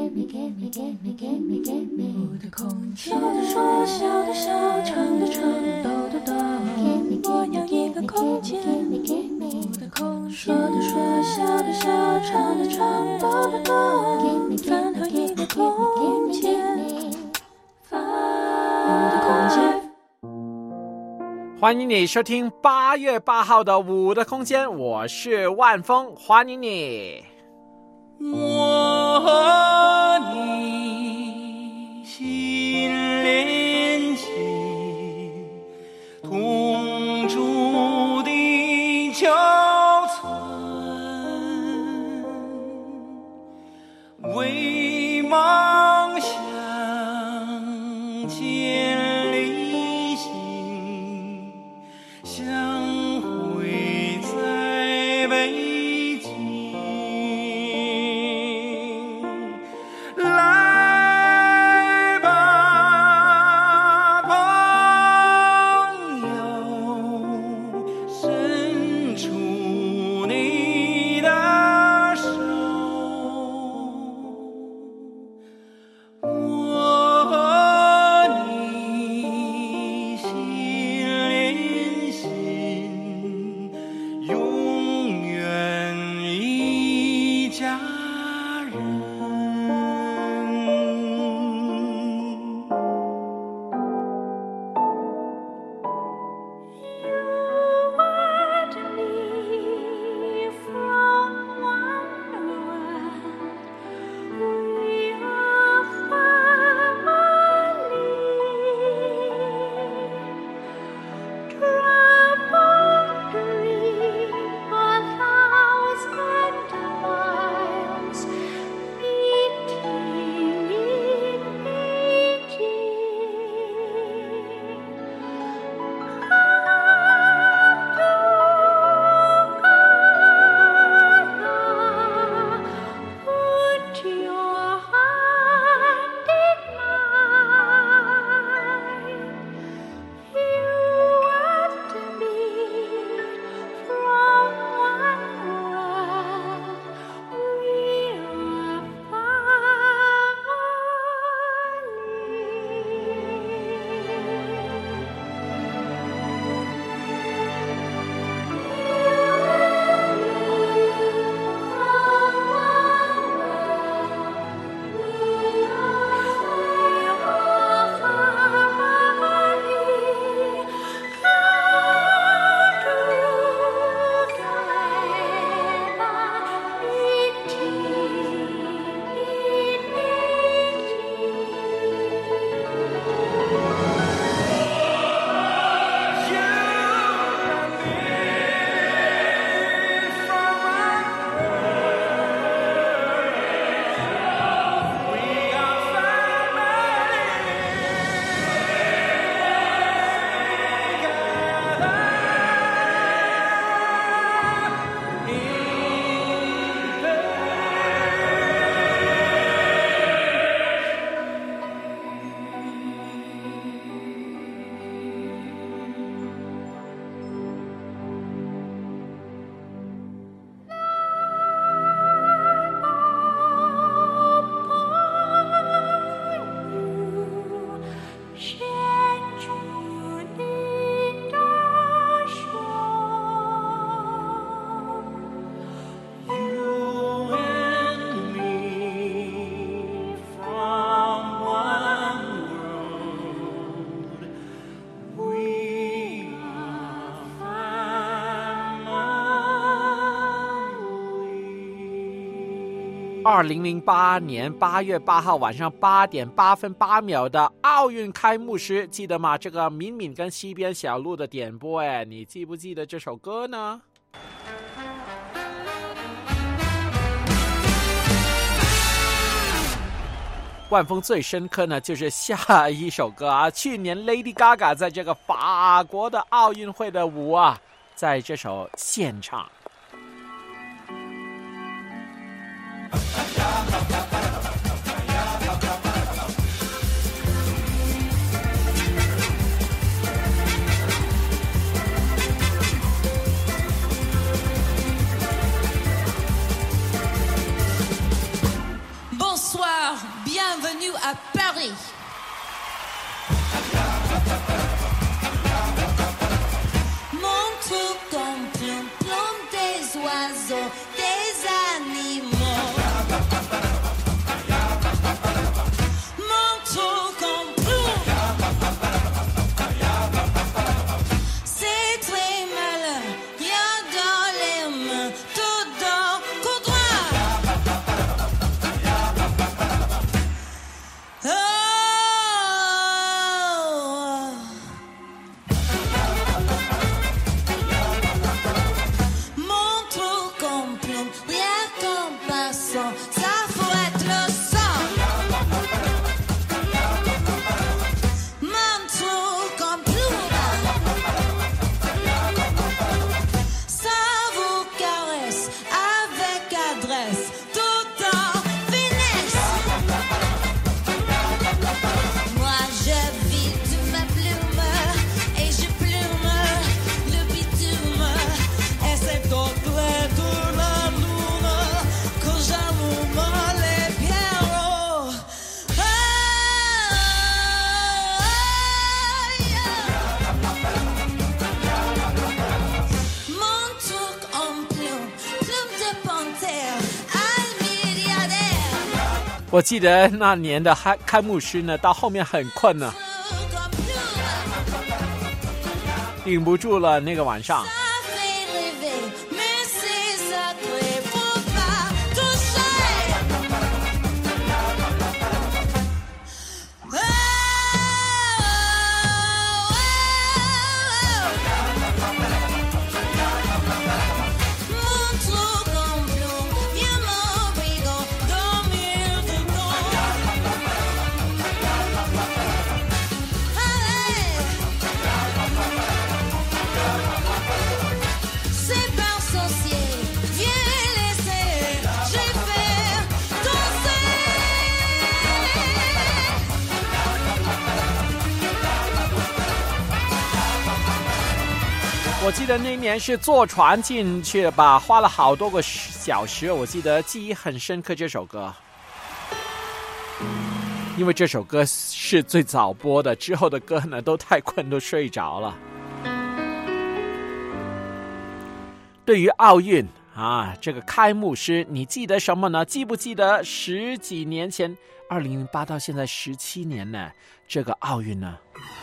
我的空间，说笑的笑，唱的唱，抖的抖，我要一个空间。我的空间，说的说，笑的笑，唱的唱，抖的抖，饭后一个空间，我的空间。 欢迎你收听8月8号的我的空间，我是万峰，欢迎你。 我和你心连心，同住地球村，为梦想千里行，相会在北京。来吧，朋友，伸出你的手，我和你心连心，永远一家人。 2008年8月8号晚上8点8分8秒的奥运开幕式，记得吗？这个敏敏跟西边小路的点播，你记不记得这首歌呢？万峰最深刻呢，就是下一首歌啊，去年 Lady Gaga 在这个法国的奥运会的舞啊，在这首现场。 Bonsoir, bienvenue à Paris. Mon tout comme plume, plume des oiseaux, des animaux. Mon tout comme plume, c'est très malin, rien dans les mains, tout dans le droit. Mon trou comme plume, rien comme passant, ça faut être le sang. Mon trou comme plume, ça vous caresse avec adresse, tout en finesse. Moi je vis de ma plume et je plume le bitume et c'est au clair de la lune que j'allume les pierrots. Mon truc en plume, plume de panthère, almiriadaire. 我记得那年的开幕诗呢，到后面很困呢， Truc en plume, 顶不住了那个晚上。 ça fait rêver, mais c'est sacré, faut pas toucher. Mon trou comme plume, viens m'obliger dormir dedans. C'est pas sorcier, viens laisser, je vais faire danser. 我记得那年是坐船进去吧，花了好多个小时，我记得记忆很深刻这首歌，因为这首歌是最早播的，之后的歌呢都太困都睡着了。对于奥运啊，这个开幕诗你记得什么呢？记不记得十几年前2008到现在17年呢，这个奥运呢？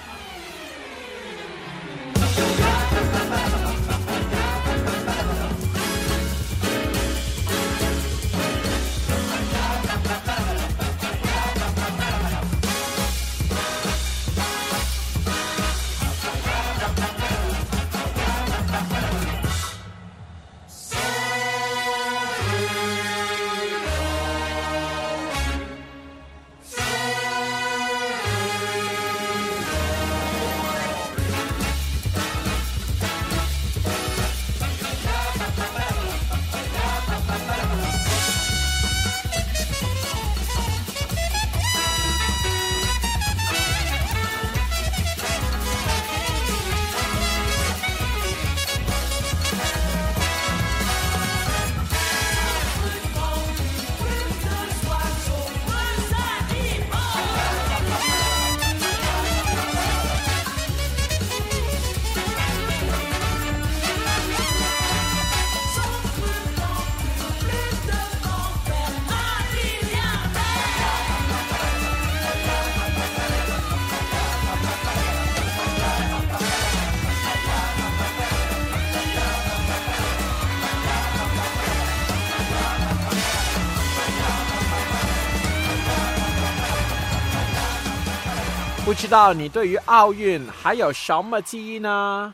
不知道你对于奥运还有什么记忆呢？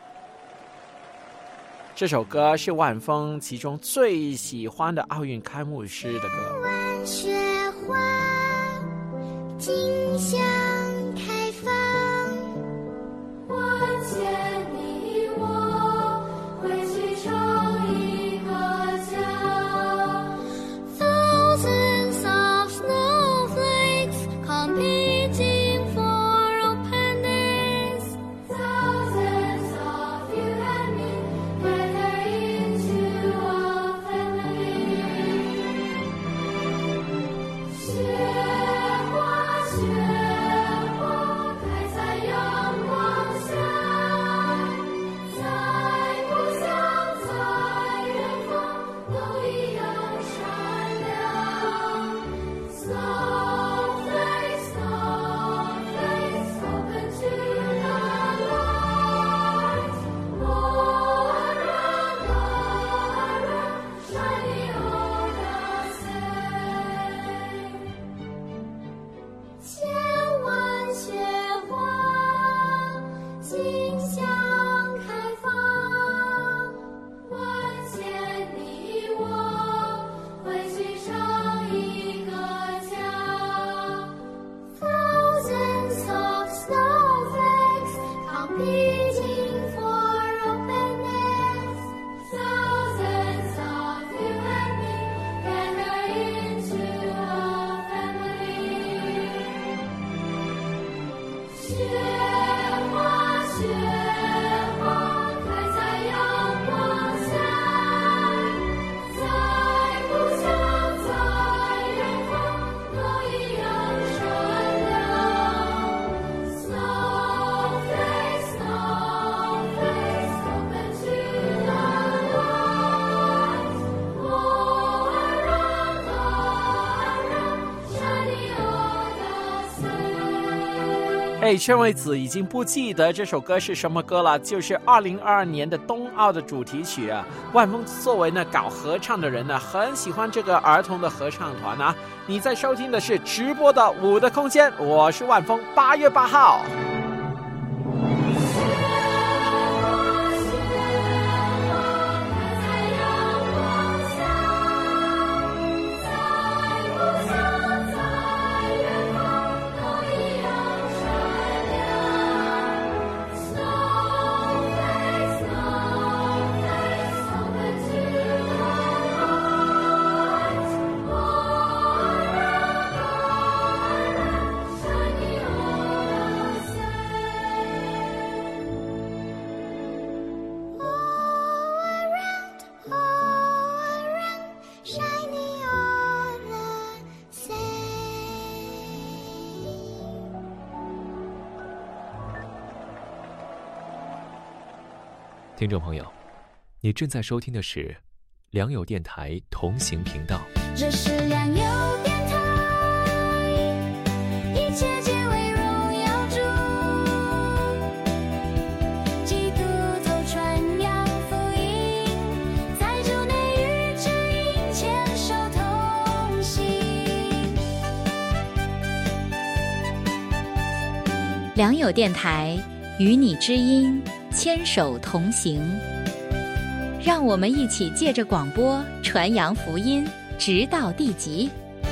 这首歌是万峰其中最喜欢的奥运开幕诗的歌。 万雪花，竞相开放， 万千你我汇聚成一个家。 thousands of snowflakes competing for openness. Thousands of you and me gather into a family. 圈惠子已经不记得这首歌是什么歌了，就是2022年的冬奥的主题曲啊。万峰作为呢搞合唱的人呢，很喜欢这个儿童的合唱团啊。你在收听的是直播的舞的空间，我是万峰，8月8号。 听众朋友，你正在收听的是良友电台同行频道。 这是良友电台，一切皆为荣耀主，基督徒传扬福音，在主内与指引，牵手同行。 良友电台与你知音，牵手同行，让我们一起借着广播传扬福音，直到地极。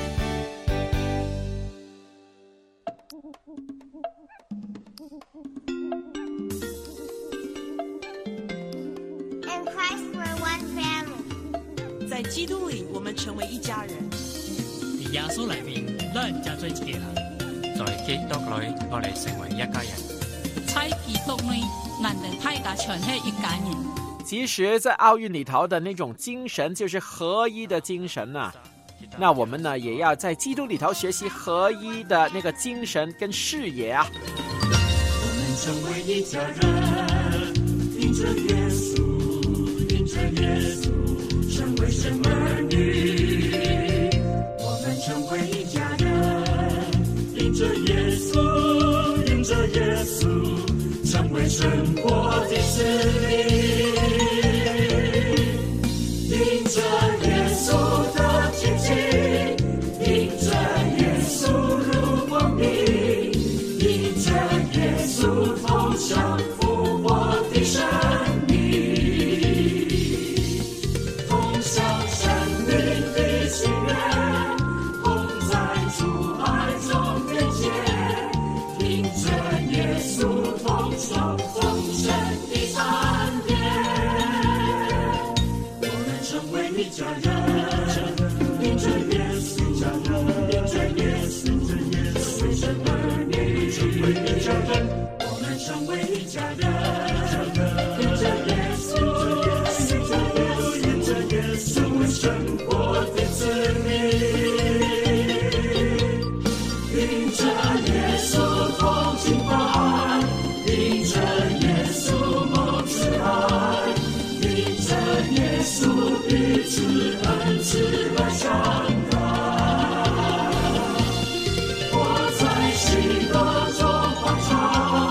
In Christ we're one family. 在基督里，我們成為一家人。 在耶穌裏面，咱就做一家人。 在基督裏，我哋成為一家人。 在基督裏，咱哋大家全係一家人。 其实在奥运里头的那种精神就是合一的精神啊。那我们呢也要在基督里头学习合一的那个精神跟视野啊。 我们成为一家人，因着耶稣，因着耶稣，成为神儿女。我们成为一家人，因着耶稣，因着耶稣，成为神国的子民。因着耶稣的亲近，因着耶稣入光明，因着耶稣同享复活的生命，同享生命的喜悦，同在主爱中连结，因着耶稣同享丰盛的恩典。成为一家人，因着耶稣，因着耶稣，成为神儿女，成为一家人。我们成为一家人，因着耶稣，因着耶稣，成为神国的子民。因着耶稣同敬拜，因着耶稣蒙慈爱，因着耶稣彼此恩慈来相待，活在喜乐中欢唱。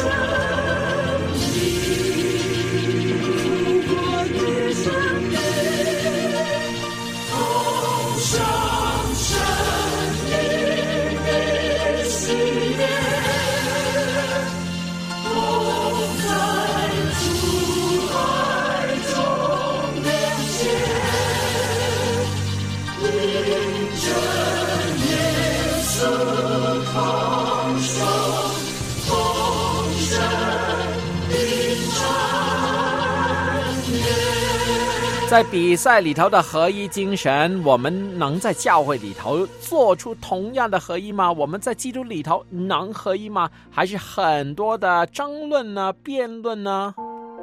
在比赛里头的合一精神，我们能在教会里头做出同样的合一吗？我们在基督里头能合一吗？还是很多的争论呢、辩论呢？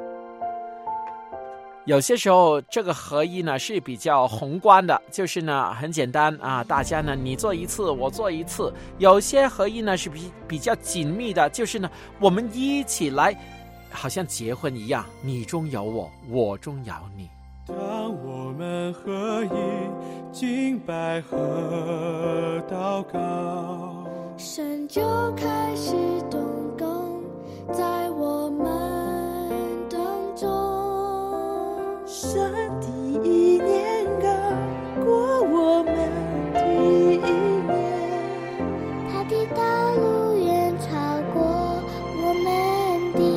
有些时候这个合一呢是比较宏观的，就是呢很简单啊，大家呢你做一次我做一次。有些合一呢是比较紧密的，就是呢我们一起来，好像结婚一样，你中有我，我中有你。 当我们合一敬拜和祷告， 神就开始动工在我们当中。 神的意念高过我们的意念， 他的道路远超过我们的。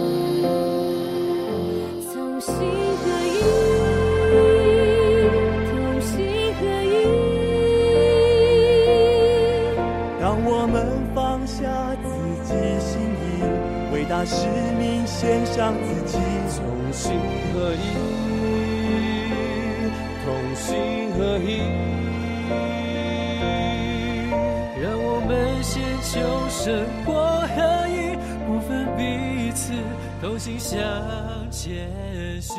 同心合一，同心合一。 当我们放下自己心意，为大使命献上自己，同心合一，同心合一。让我们先求神国合一，不分彼此，同心向前行。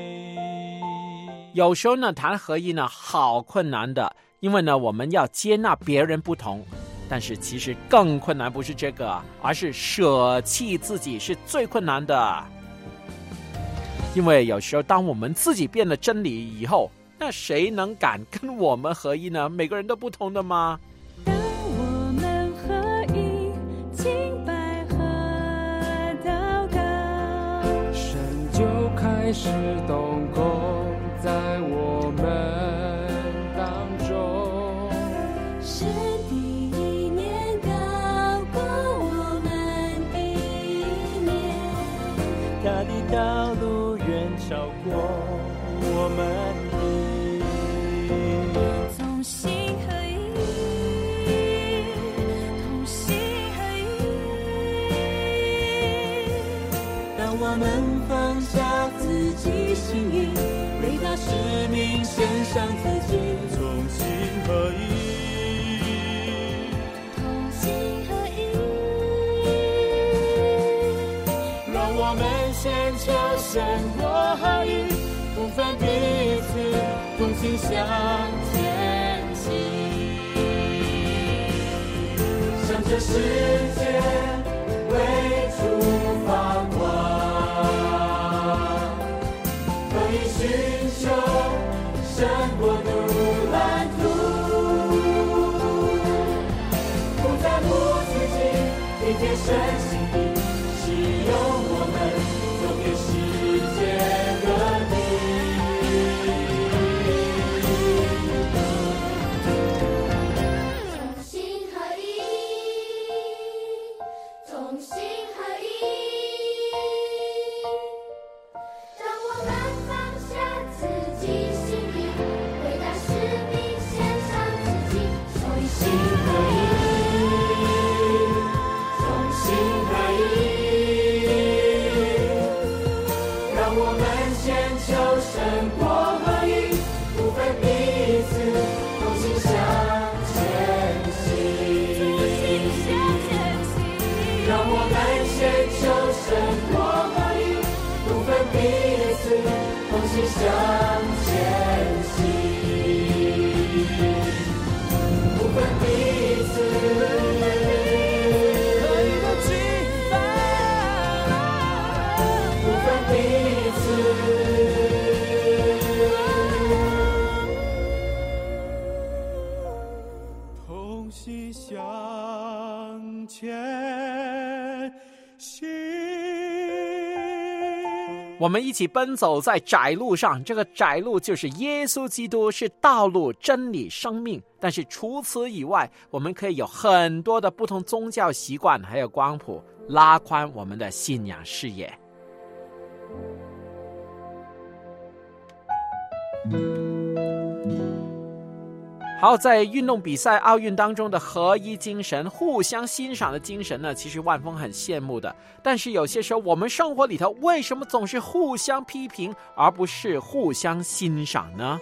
有时候呢谈合一呢好困难的，因为呢我们要接纳别人不同，但是其实更困难不是这个，而是舍弃自己是最困难的。因为有时候当我们自己变了真理以后，那谁能敢跟我们合一呢？每个人都不同的吗？ 当我们合一敬拜和祷告， 神就开始动工在我们当中。 神的意念高过我们的意念， 他的道路远超过我们的。 同心合一，同心合一。 当我们放下自己心意，为大使命献上自己，同心合一， 同心合一。 让我们先求神国合一，不分彼此，同心向前行。向这世界为主发光，可以寻求神国度蓝图，不在乎自己，理解神心意，使用我们走遍世界各地。 同心合一，同心合一。让我们放下自己心意，为大使命献上自己，同心合一， 同心合一，让我们先求神国合一，不分彼此，同心向前行。让我们先求神国合一，不分彼此，同心向前行，不分彼此。合一的敬拜，不分彼此。同心向前我们一起奔走在窄路上，这个窄路就是耶稣基督，是道路、真理、生命。但是除此以外，我们可以有很多的不同宗教习惯还有光谱，拉宽我们的信仰视野。好，在运动比赛奥运当中的合一精神，互相欣赏的精神呢，其实万峰很羡慕的。但是有些时候我们生活里头为什么总是互相批评而不是互相欣赏呢？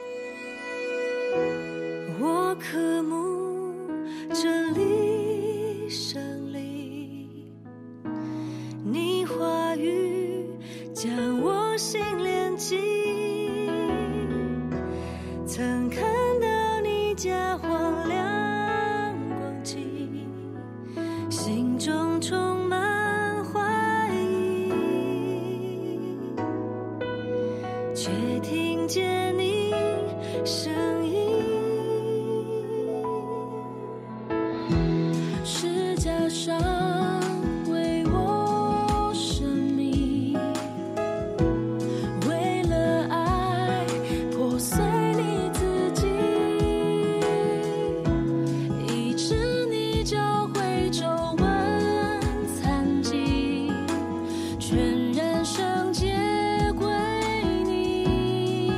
我渴慕真理胜利，你话语将我心连接，曾看到你家荒凉光景，心中充满怀疑，却听见你声音，是加上为我生命，为了爱破碎你自己，以致你教会皱纹残疾，全人生皆归你，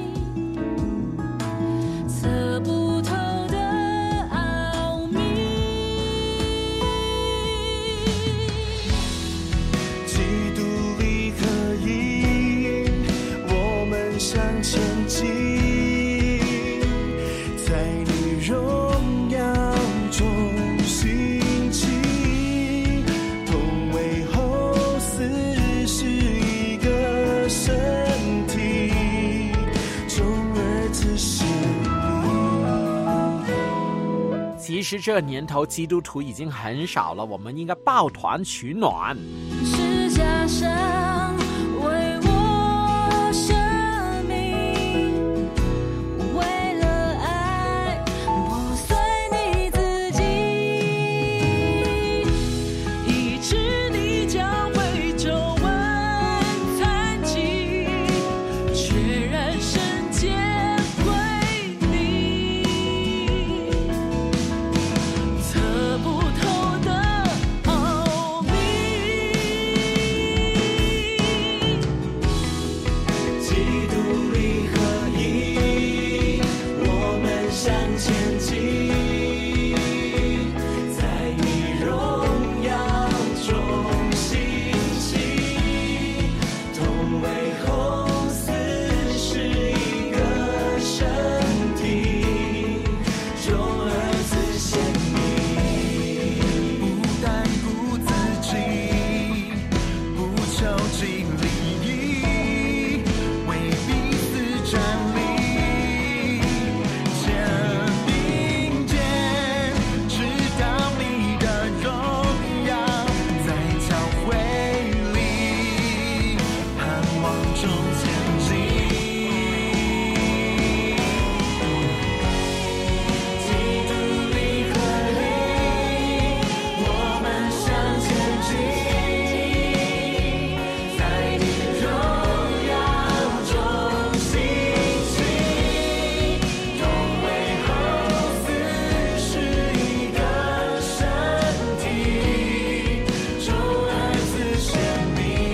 测不透的奥秘。 基督里合一，我们向前进，在你荣耀中兴起，同为后嗣，是一个身体，众儿子是你。 其实这年头基督徒已经很少了，我们应该抱团取暖。 是加上为我生命，为了爱破碎你自己，以致你教会皱纹残疾，全然圣洁归你，测不透的奥秘。 基督里合一，我们向前进，在你荣耀中兴起，同为后嗣，是一个身体，众儿子显明，不单顾自己，不求尽利益，为彼此站立，肩并肩，直到你的荣耀在教会里，盼望中前进。基督里合一，我们向前进，在你荣耀中兴起，同为后嗣，是一个身体，众儿子显明，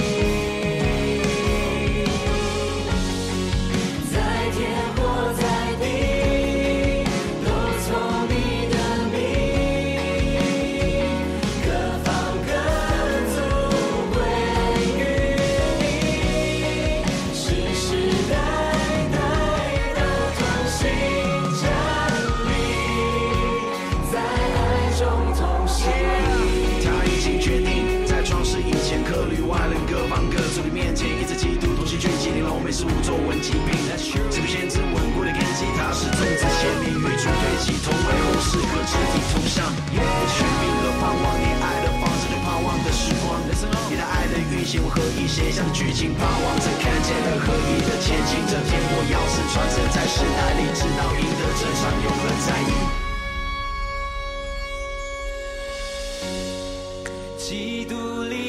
在天或在地，都从你的名，各方各族归于你，世世代代都同心站立，在爱中同行。他已经决定，在创世以前，客旅外人各方各族的面前，一直基督同心聚集，令龙被事物作文疾病。这个先知稳固的根基，他是种子鲜明，与主对齐，同为后世和肢体同向。全民和盼望，你爱的方式对盼望的时光，你的爱的运行，我合一写下的剧情，盼望着看见了合一的前进，这天国要是传承在时代里，直到赢得这场永恒在意。基督里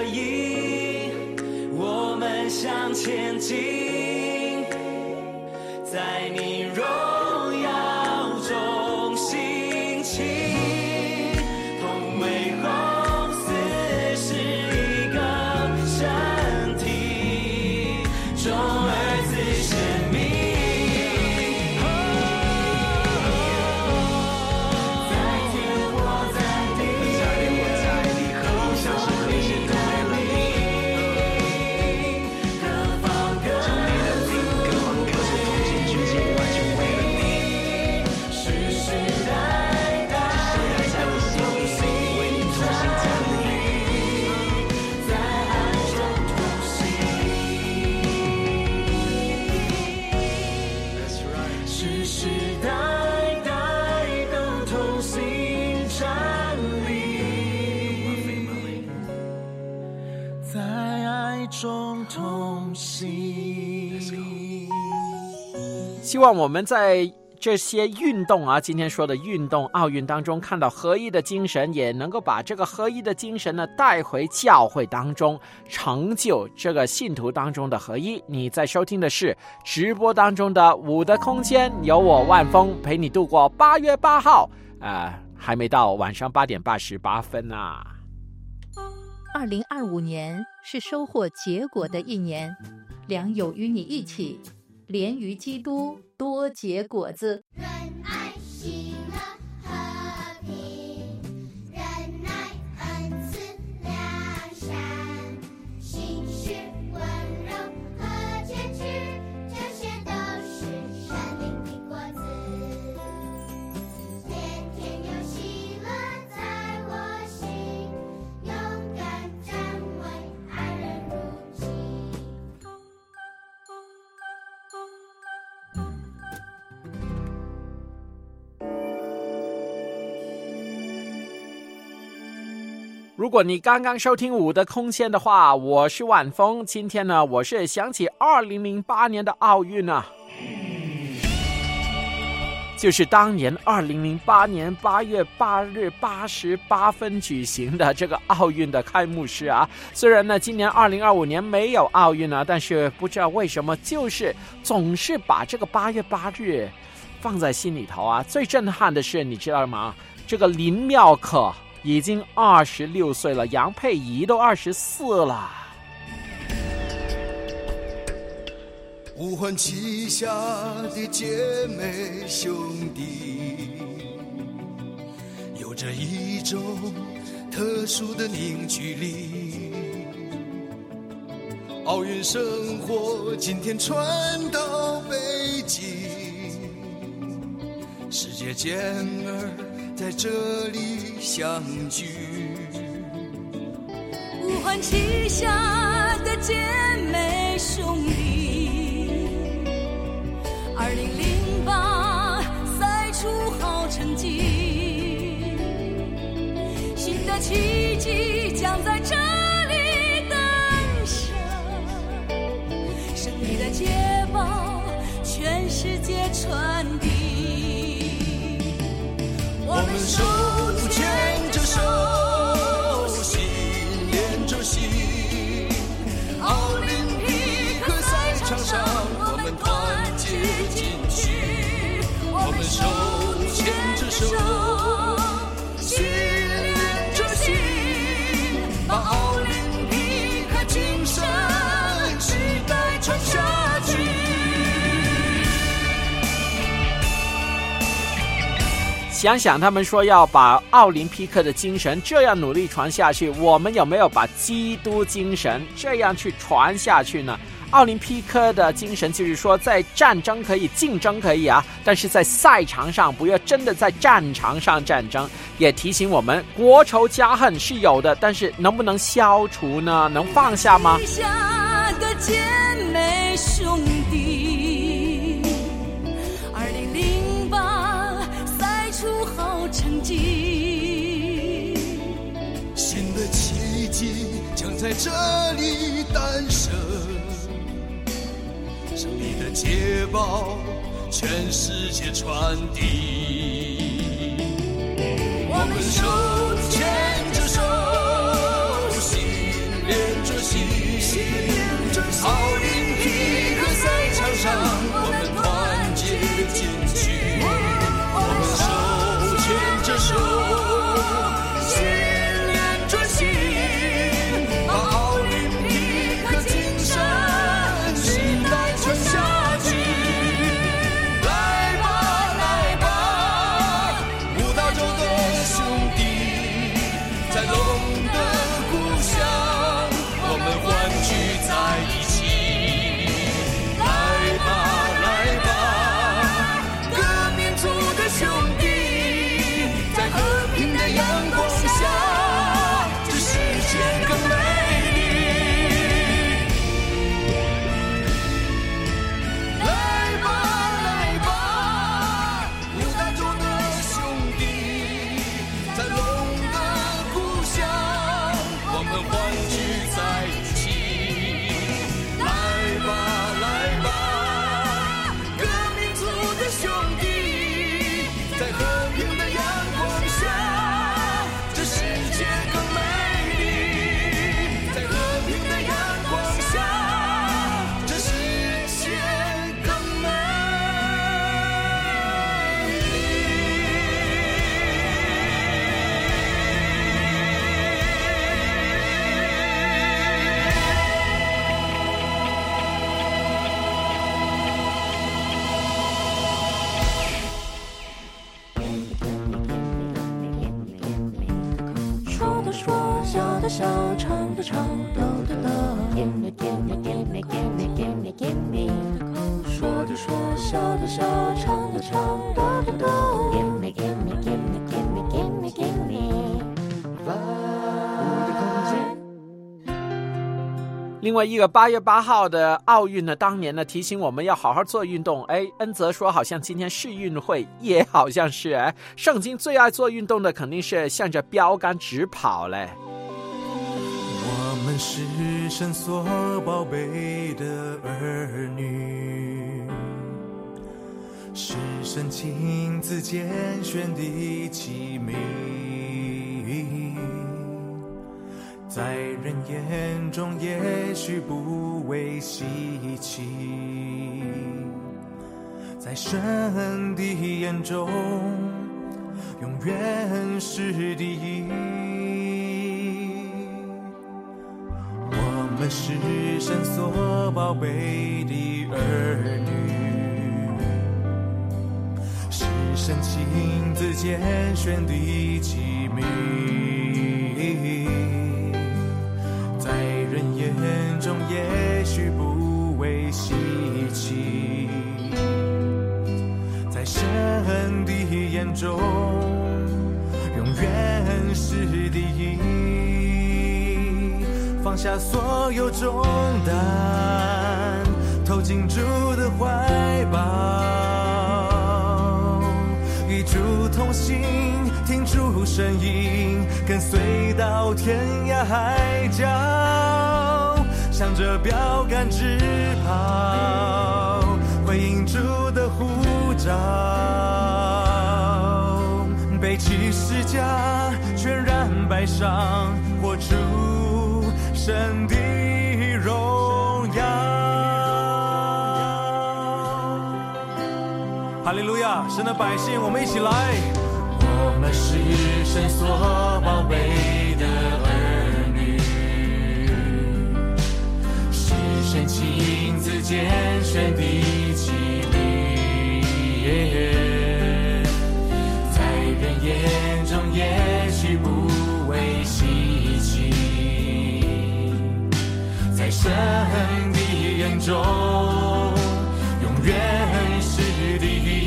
引，我们向前进，在你荣耀中兴起，同为红四是一个身体，众儿子生命。 希望我们在这些运动啊，今天说的运动奥运当中看到合一的精神，也能够把这个合一的精神呢带回教会当中，成就这个信徒当中的合一。你在收听的是直播当中的五的空间，由我万峰陪你度过8月8号还没到晚上8点88分啊。 2025年是收获结果的一年，良友与你一起连于基督多结果子。 仁爱、喜乐、和平，仁爱、恩慈、良善，信实、温柔和坚持，这些都是生命的果子。天天有喜乐在我心，勇敢站为爱人如己。 如果你刚刚收听五的空间的话，我是万峰。今天呢，我是想起2008年的奥运啊，就是当年2008年8月8日88分举行的这个奥运的开幕式啊。虽然呢，今年2025年没有奥运啊，但是不知道为什么，就是总是把这个8月8日放在心里头啊。最震撼的是，你知道吗？这个林妙可已经26岁了，杨佩仪都24了。 呼唤旗下的姐妹兄弟，有着一种特殊的凝聚力。奥运生活今天传到北京，世界健儿在这里相聚， 呼唤旗下的姐妹兄弟，2008赛出好成绩，新的奇迹将在这里诞生，胜利的捷报全世界传递。 我们手牵着手，心连着心，奥林匹克赛场上我们团结进去。我们手牵着手，心连着心，把奥林匹克精神世代传下去。 想想他们说要把奥林匹克的精神这样努力传下去，我们有没有把基督精神这样去传下去呢？奥林匹克的精神就是说，在战争可以，竞争可以啊，但是在赛场上不要真的在战场上战争。也提醒我们，国仇家恨是有的，但是能不能消除呢？能放下吗？ 下的姐妹兄弟，2008赛出好成绩， 新的奇迹将在这里诞生，胜利的捷报全世界传递。我们手牵着手，心连的说，笑的笑，唱的唱，抖的抖。Gimme, gimme, gimme, gimme, gimme, gimme。说的说，笑的笑，唱的唱，抖的抖。Gimme, gimme, gimme, gimme, gimme, gimme。我的空间。 另外一个8月8号的奥运呢，当年呢提醒我们要好好做运动。恩泽说好像今天世运会也好像是圣经最爱做运动的肯定是向着标杆直跑嘞。 我们是神所宝贝的儿女，是神亲自拣选的器皿，在人眼中也许不为稀奇，在神的眼中永远是第一。我们是神所宝贝的儿女，是神亲自拣选的器皿，在人眼中也许不为稀奇，在神的眼中永远是第一。放下所有重担，投进主的怀抱，与主同行，听主声音，跟随到天涯海角，向着标杆直跑，回应主的呼召，背起十架，全然摆上，活出神的荣耀。哈利路亚！神的百姓，我们一起来。我们是神所宝贝的儿女，是神亲自拣选的器皿，在人眼中也许不为稀奇，在神的眼中永远是第一。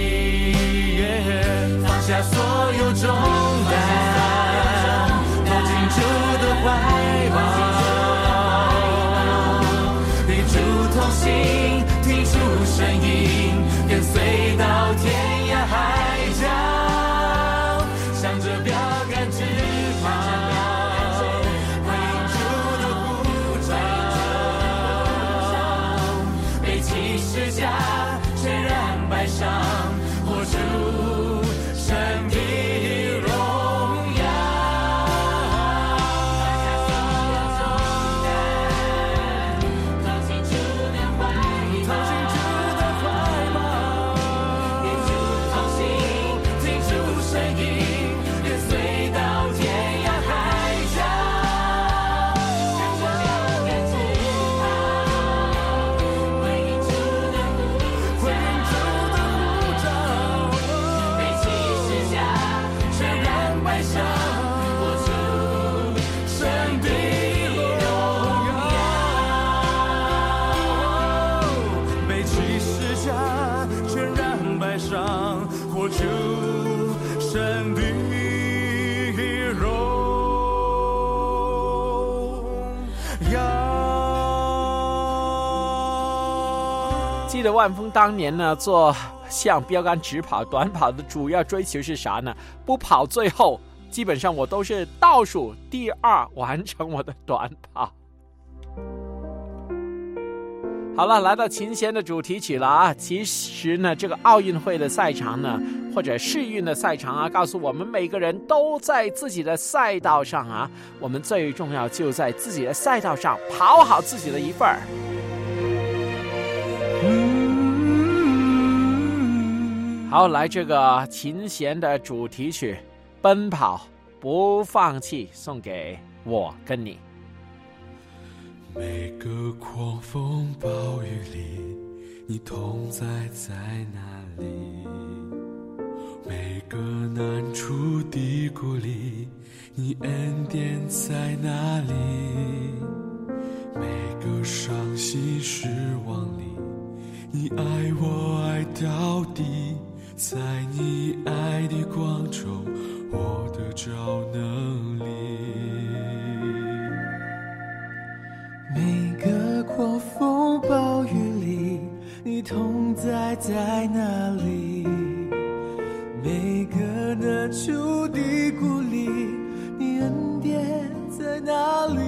放下所有重担，投进主的怀抱，与主同行，听主声音，跟随到天涯海角，向着标杆直跑，回应主的呼召，背起十架，全然摆上，活出神的荣耀。投进主的怀抱，与主同行，听主声音，跟随到天涯海角，向着标杆直跑，回应主的呼召，背起十架，全然摆上，活出神的荣耀。背起十架，全然摆上，活出神的荣耀。 记得万峰当年呢做向标杆直跑短跑的主要追求是啥呢？不跑最后，基本上我都是倒数第2完成我的短跑。好了，来到琴弦的主题曲了啊！其实呢，这个奥运会的赛场呢，或者世运的赛场啊，告诉我们每个人都在自己的赛道上啊，我们最重要就在自己的赛道上跑好自己的一份儿。好，来这个琴弦的主题曲《奔跑不放弃》，送给我跟你。 每个狂风暴雨里，你同在在哪里？ 每个难处的鼓励，你恩典在哪里？每个伤心失望里，你爱我爱到底，在你爱的光中，我得着能力。每个狂风暴雨里，你同在在哪里？每个难处的鼓励，你恩典在哪里？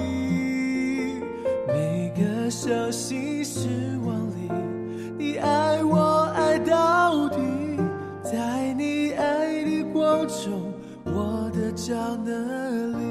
每个伤心失望里，你爱我爱到底，在你爱的光中，我得着能力。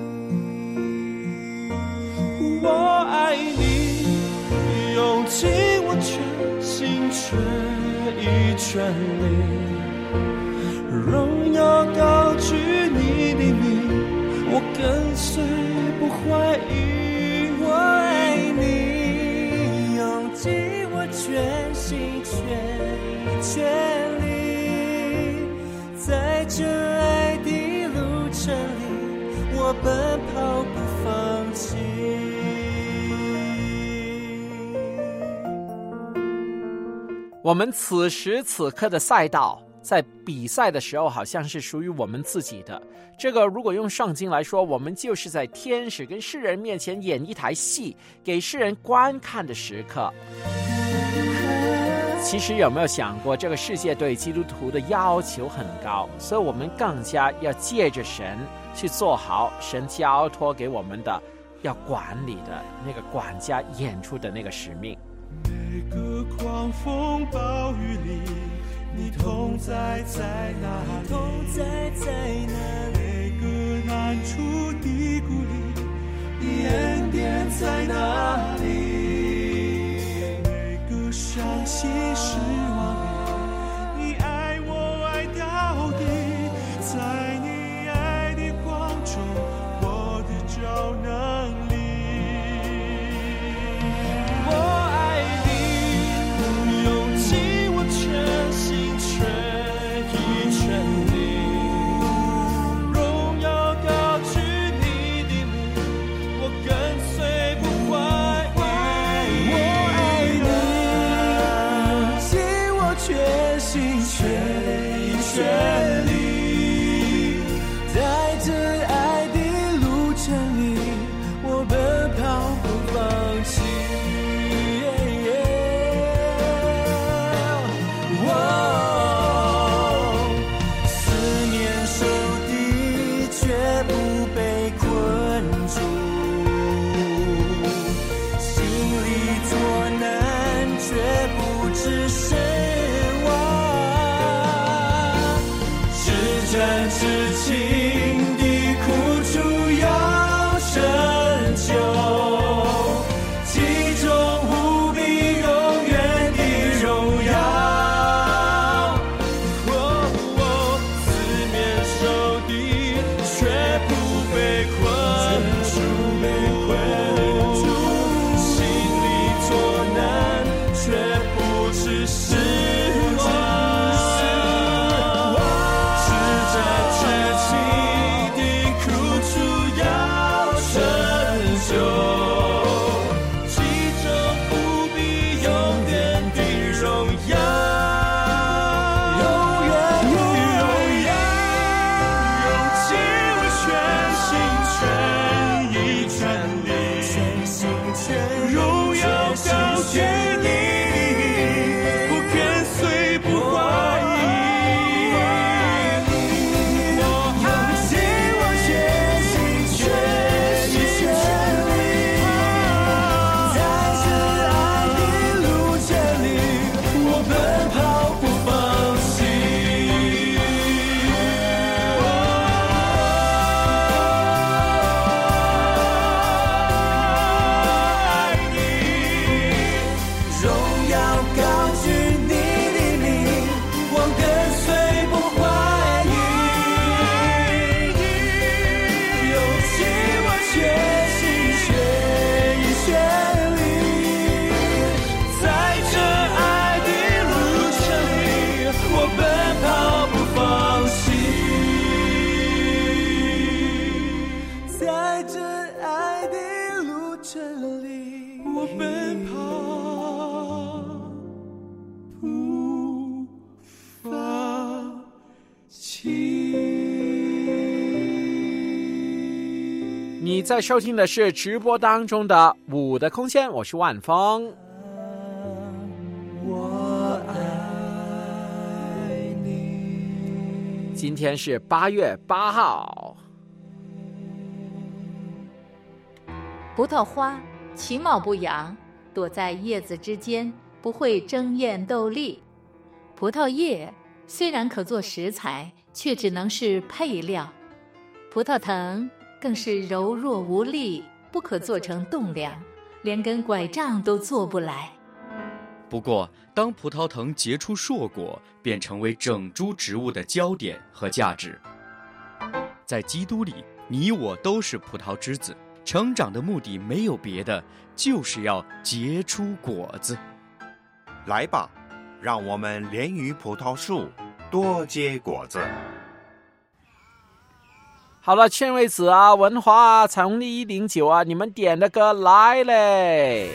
我爱你，用尽我全心全意全力，荣耀高举你的名，我跟随不怀疑。我爱你，用尽我全心全意全力，在这爱的路程里，我奔跑不放弃。 我们此时此刻的赛道，在比赛的时候好像是属于我们自己的。这个如果用圣经来说，我们就是在天使跟世人面前演一台戏，给世人观看的时刻。其实有没有想过，这个世界对基督徒的要求很高，所以我们更加要借着神去做好神交托给我们的要管理的那个管家演出的那个使命。 每个狂风暴雨里，你同在在哪里？同在在哪里？每个难处的鼓励，你恩典在哪里？每个伤心失望里，你爱我爱到底，在你爱的光中，我得着能力。全心全意全力，荣耀高举你在收听的是直播当中的舞的空间，我是万峰。 我爱你。 今天是8月8号。 葡萄花其貌不扬，躲在叶子之间，不会争艳斗丽。葡萄叶虽然可做食材，却只能是配料。葡萄藤更是柔弱无力，不可做成栋梁，连根拐杖都做不来。 不过，当葡萄藤结出硕果，便成为整株植物的焦点和价值。在基督里，你我都是葡萄枝子，成长的目的没有别的，就是要结出果子。 来吧，让我们连于葡萄树，多结果子。 好了，劝慰子啊，文华啊，彩虹力109啊，你们点的歌来嘞！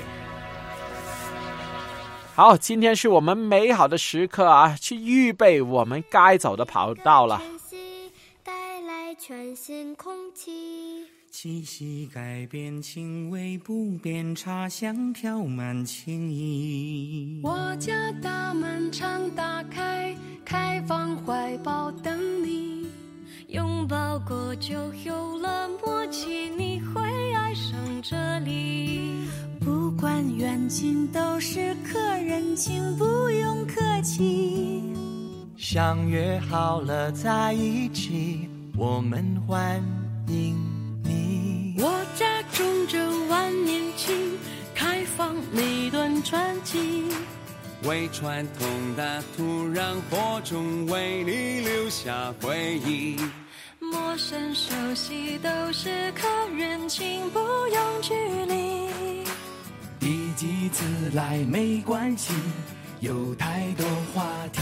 好，今天是我们美好的时刻啊，去预备我们该走的跑道了。 带来全新空气， 气息改变，情味不变，茶香飘满情意。 我家大门常打开，开放怀抱等你。 拥抱过就有了默契，你会爱上这里。 不管远近都是客人，请不用客气。 相约好了在一起，我们欢迎你。 我家种着万年青，开放每段传奇。 为传统的土壤播种，为你留下回忆。 陌生熟悉都是客人，请不用距离。 第几次来没关系，有太多话题。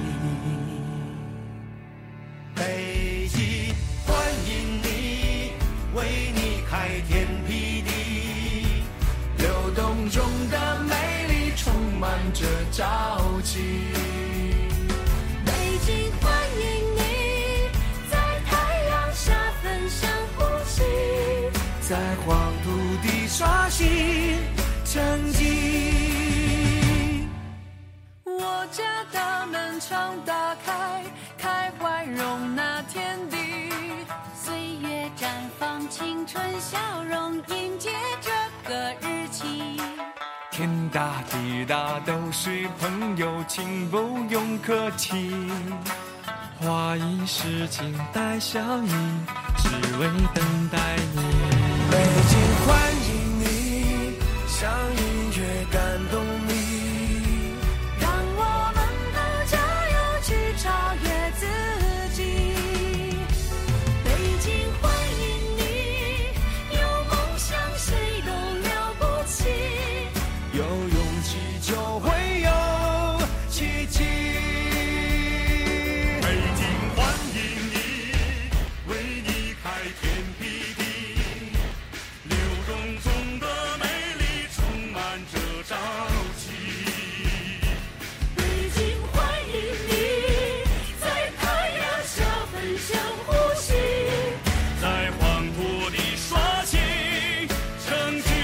北极欢迎你，为你开天辟地。流动中的美丽充满着朝气。 北京欢迎你，在太阳下分享呼吸， 在黄土地刷新成绩。 我家大门常打开，开怀容纳天地。 岁月绽放青春笑容，迎接这个日期。 天大地大都是朋友，请不用客气。花一世情带笑意，只为等待你。 北京欢迎你，像音乐感动你。 让我们都加油去超越自己。北京欢迎你，有梦想谁都了不起。 有勇气就会有奇迹。北京欢迎你，为你开天辟地。流动中的美丽充满着朝气。 北京欢迎你，在太阳下分享呼吸， 在黄土地刷新成绩。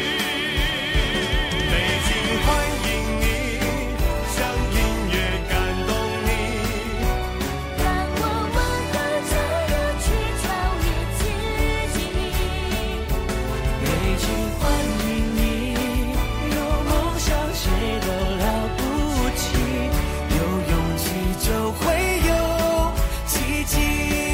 北京欢迎你，像音乐感动你。 让我们都加油去超越自己。 北京欢迎你，有梦想谁都了不起，有勇气就会有奇迹。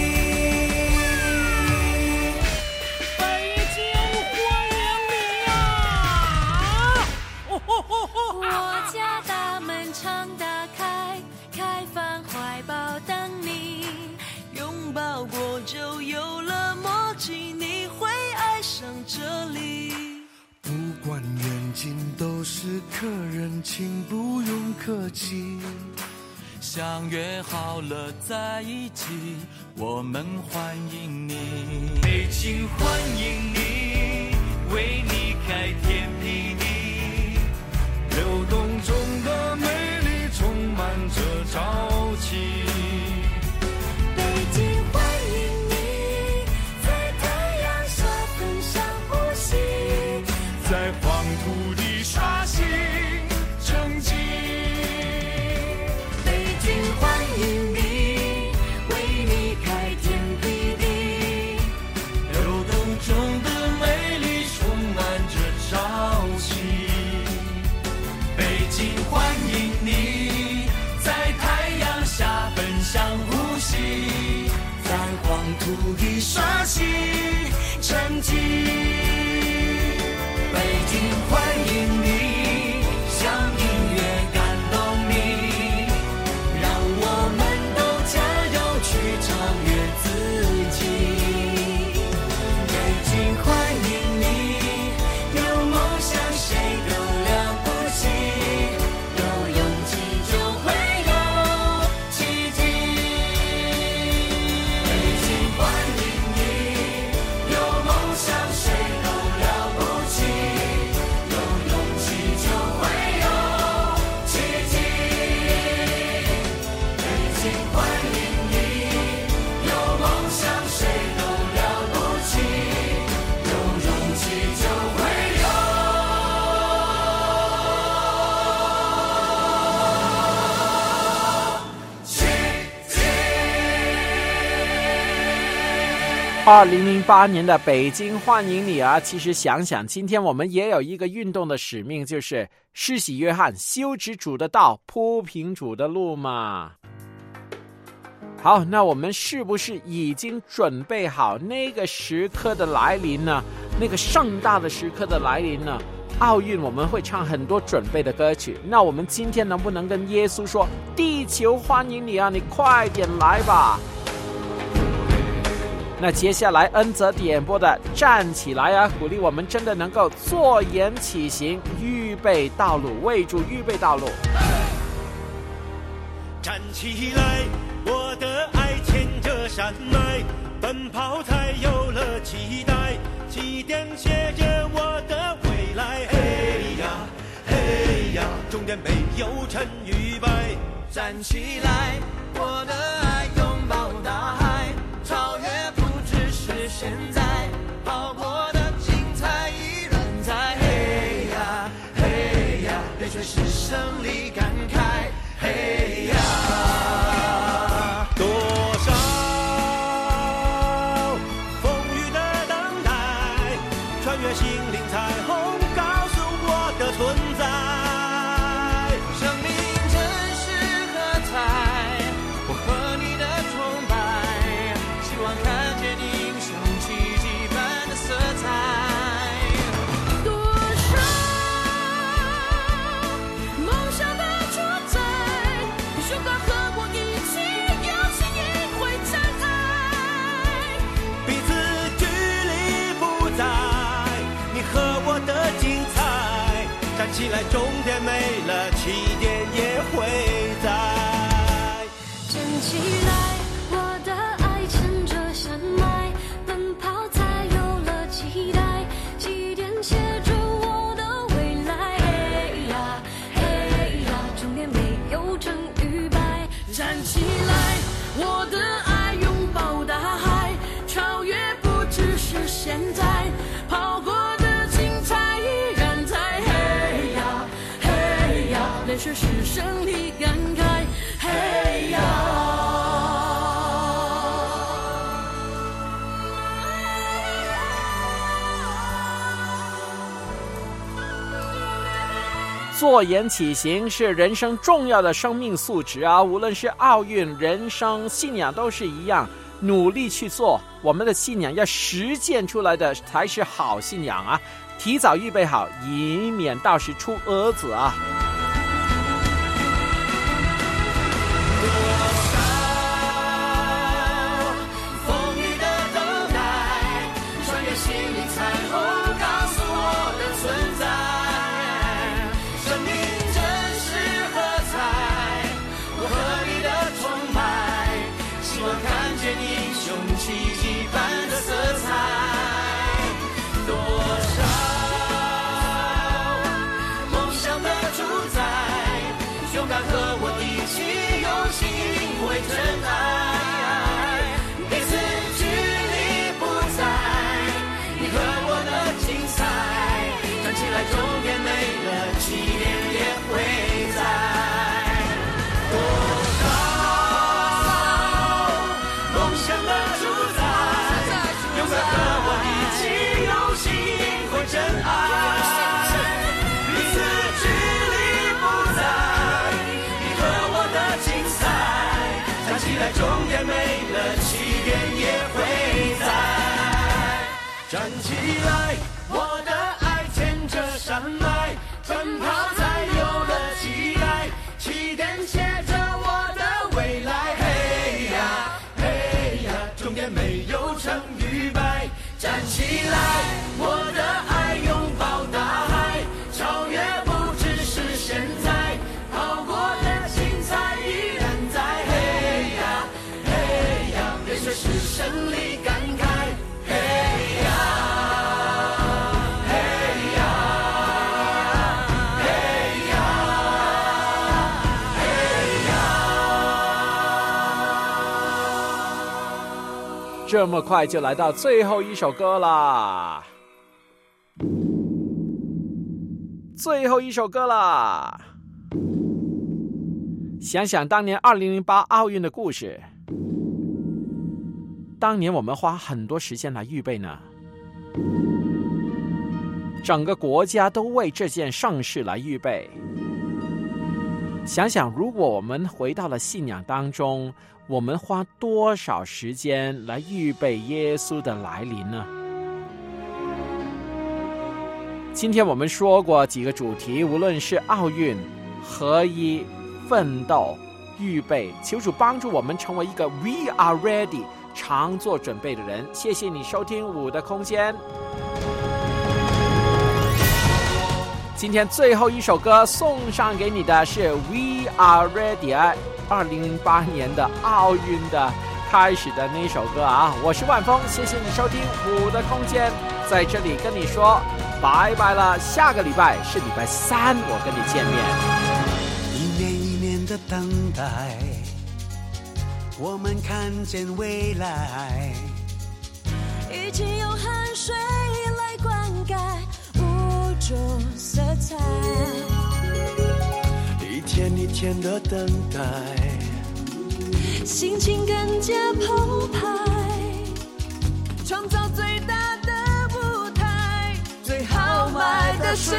北京欢迎你呀！我家大门常打开，开放怀抱等你。拥抱过就有了默契，你会爱上这里。 不管远近都是客人，请不用客气。 相约好了在一起，我们欢迎你。 北京欢迎你，为你开天辟地。流动中的美丽充满着朝气。 北京欢迎你，在太阳下分足以刷新成绩。北京欢迎你，像音乐感动你，让我们都加油去超越自己。北京欢迎你，有梦想谁都了不起，有勇气就会有奇迹。北京欢迎你，有梦想谁都了不起，有勇气就会有奇迹。北京欢迎你，有梦想谁都了不起，有勇气就会有奇迹。 2008年的北京欢迎你啊！其实想想，今天我们也有一个运动的使命，就是施洗约翰修直主的道，铺平主的路嘛。好，那我们是不是已经准备好那个时刻的来临呢？那个盛大的时刻的来临呢？奥运我们会唱很多准备的歌曲，那我们今天能不能跟耶稣说，地球欢迎你啊，你快点来吧。那接下来恩泽点播的站起来啊，鼓励我们真的能够坐言起行，预备道路，为主预备道路。 站起来，我的爱牵着山脉，奔跑才有了期待，起点写着我的未来。嘿呀嘿呀，终点没有成与败。站起来，我的爱拥抱大海，超越不只是现在，跑过的精彩依然在。嘿呀嘿呀，泪水是胜利感慨。嘿呀，多少风雨的等待，穿越心灵彩虹，告诉我的存在。生命真是喝彩，我和你的崇拜，希望看见英雄奇迹般的色彩。多少梦想的主宰，如果和我一起，有情也会展开。彼此距离不在，你和我的精彩，站起来，终点没了，起点也会在。站起来，我的爱牵着山脉，奔跑才有了期待，起点写着我的未来。嘿呀嘿呀，终点没有成与败。站起来，我的爱拥抱大海，超越不只是现在，跑过的精彩依然在。嘿呀嘿呀，泪水是胜利感慨。嘿呀， 坐言起行是人生重要的生命素质啊，无论是奥运、人生、信仰都是一样，努力去做，我们的信仰要实践出来的才是好信仰啊！提早预备好，以免到时出蛾子啊！ 风雨的等待，穿越心灵彩虹，告诉我的存在。生命真是喝彩，我和你的崇拜，希望看见英雄奇迹般的色彩。多少梦想的主站起来，我的爱牵着山脉，奔跑才有了期待，起点写着我的未来。嘿呀嘿呀，终点没有成与败。站起来，我的爱拥抱大海，超越不只是现在，跑过的精彩依然在。嘿呀嘿呀，别随时胜利感慨。 这么快就来到最后一首歌啦！最后一首歌啦！想想当年2008奥运的故事，当年我们花很多时间来预备呢，整个国家都为这件盛事来预备。想想如果我们回到了信仰当中，我们花多少时间来预备耶稣的来临呢？今天我们说过几个主题，无论是奥运、合一、奋斗、预备，求主帮助我们成为一个 We are ready 常做准备的人。谢谢你收听我的空间。今天最后一首歌送上给你的是 We are ready 2008年的奥运的开始的那首歌啊！我是万峰，谢谢你收听我的空间，在这里跟你说拜拜了。下个礼拜是礼拜3，我跟你见面。 一年一年的等待，我们看见未来， 一起用汗水来灌溉无种色彩， 一天一天的等待， 心情更加澎湃，创造最大的舞台，最豪迈的时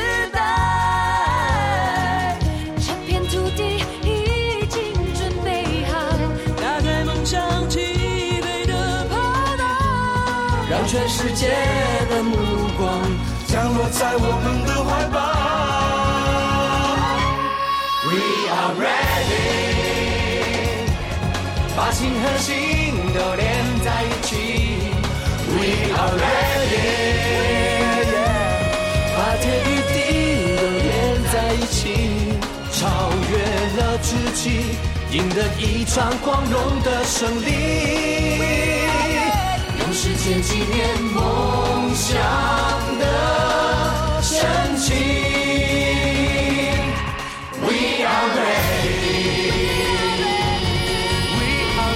代。这片土地已经准备好，打开梦想起飞的跑道， 让全世界的目光降落在我们的怀抱。We are ready， 把心和心都连在一起。We are ready， 把天与地都连在一起，超越了自己，赢得一场光荣的胜利，用时间纪念梦想的真情。We are ready，We are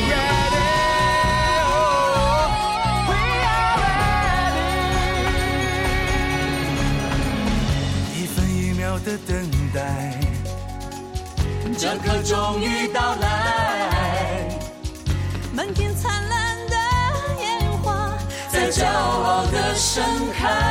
ready，We are ready。 一分一秒的等待， 这刻终于到来， 满天灿烂的烟花在骄傲的盛开。